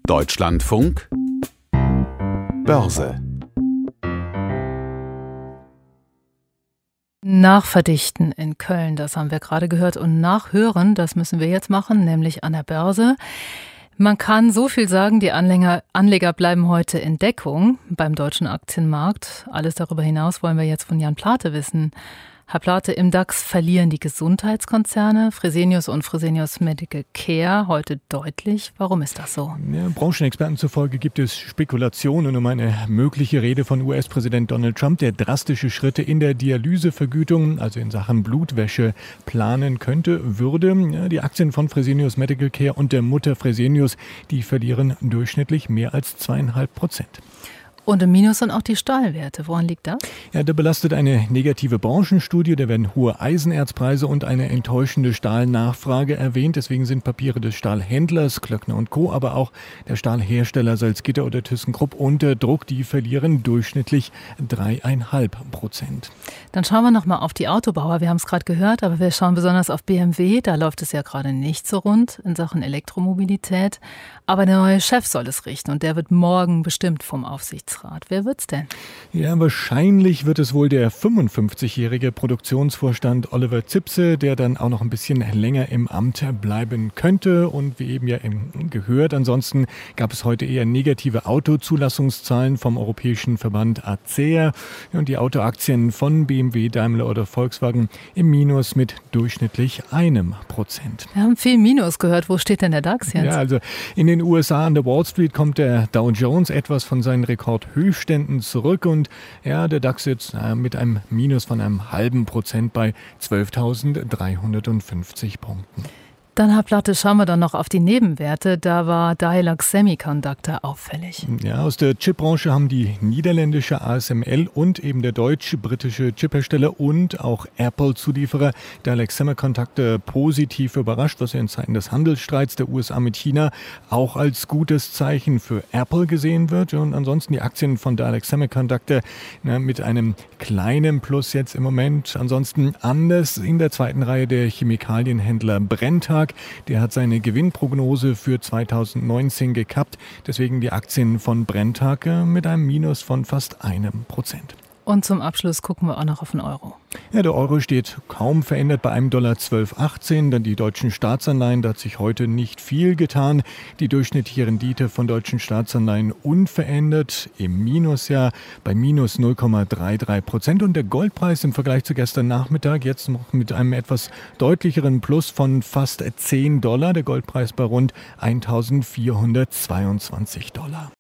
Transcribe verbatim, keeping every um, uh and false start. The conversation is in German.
Deutschlandfunk Börse. Nachverdichten in Köln, das haben wir gerade gehört, und nachhören, das müssen wir jetzt machen, nämlich an der Börse. Man kann so viel sagen, die Anleger, Anleger bleiben heute in Deckung beim deutschen Aktienmarkt. Alles darüber hinaus wollen wir jetzt von Jan Plate wissen. Herr Plate, im DAX verlieren die Gesundheitskonzerne Fresenius und Fresenius Medical Care heute deutlich. Warum ist das so? Ja, Branchenexperten zufolge gibt es Spekulationen um eine mögliche Rede von U S-Präsident Donald Trump, der drastische Schritte in der Dialysevergütung, also in Sachen Blutwäsche, planen könnte, würde. Ja, die Aktien von Fresenius Medical Care und der Mutter Fresenius, die verlieren durchschnittlich mehr als zweieinhalb Prozent. Und im Minus sind auch die Stahlwerte. Woran liegt das? Ja, da belastet eine negative Branchenstudie. Da werden hohe Eisenerzpreise und eine enttäuschende Stahlnachfrage erwähnt. Deswegen sind Papiere des Stahlhändlers Klöckner und Co., aber auch der Stahlhersteller Salzgitter oder ThyssenKrupp unter Druck. Die verlieren durchschnittlich dreieinhalb Prozent. Dann schauen wir nochmal auf die Autobauer. Wir haben es gerade gehört, aber wir schauen besonders auf B M W. Da läuft es ja gerade nicht so rund in Sachen Elektromobilität. Aber der neue Chef soll es richten und der wird morgen bestimmt vom Aufsichtsrat. Wer wird's denn? Ja, wahrscheinlich wird es wohl der fünfundfünfzigjährige Produktionsvorstand Oliver Zipse, der dann auch noch ein bisschen länger im Amt bleiben könnte. Und wie eben ja gehört, ansonsten gab es heute eher negative Autozulassungszahlen vom Europäischen Verband A C E A. Und die Autoaktien von B M W, Daimler oder Volkswagen im Minus mit durchschnittlich einem Prozent. Wir haben viel Minus gehört. Wo steht denn der DAX jetzt? Ja, also in den U S A an der Wall Street kommt der Dow Jones etwas von seinen Rekordhöchstständen zurück und ja, der DAX jetzt äh, mit einem Minus von einem halben Prozent bei zwölftausenddreihundertfünfzig Punkten. Dann, Herr Plate, schauen wir dann noch auf die Nebenwerte. Da war Dialog Semiconductor auffällig. Ja, aus der Chipbranche haben die niederländische A S M L und eben der deutsch-britische Chiphersteller und auch Apple-Zulieferer Dialog Semiconductor positiv überrascht, was ja in Zeiten des Handelsstreits der U S A mit China auch als gutes Zeichen für Apple gesehen wird. Und ansonsten die Aktien von Dialog Semiconductor na, mit einem kleinen Plus jetzt im Moment. Ansonsten anders in der zweiten Reihe der Chemikalienhändler Brenntag. Der hat seine Gewinnprognose für zweitausendneunzehn gekappt. Deswegen die Aktien von Brenntag mit einem Minus von fast einem Prozent. Und zum Abschluss gucken wir auch noch auf den Euro. Ja, der Euro steht kaum verändert bei einem Dollar zwölf achtzehn. Dann die deutschen Staatsanleihen, da hat sich heute nicht viel getan. Die durchschnittliche Rendite von deutschen Staatsanleihen unverändert im Minusjahr bei minus null Komma dreiunddreißig Prozent. Und der Goldpreis im Vergleich zu gestern Nachmittag jetzt noch mit einem etwas deutlicheren Plus von fast zehn Dollar. Der Goldpreis bei rund eintausendvierhundertzweiundzwanzig Dollar.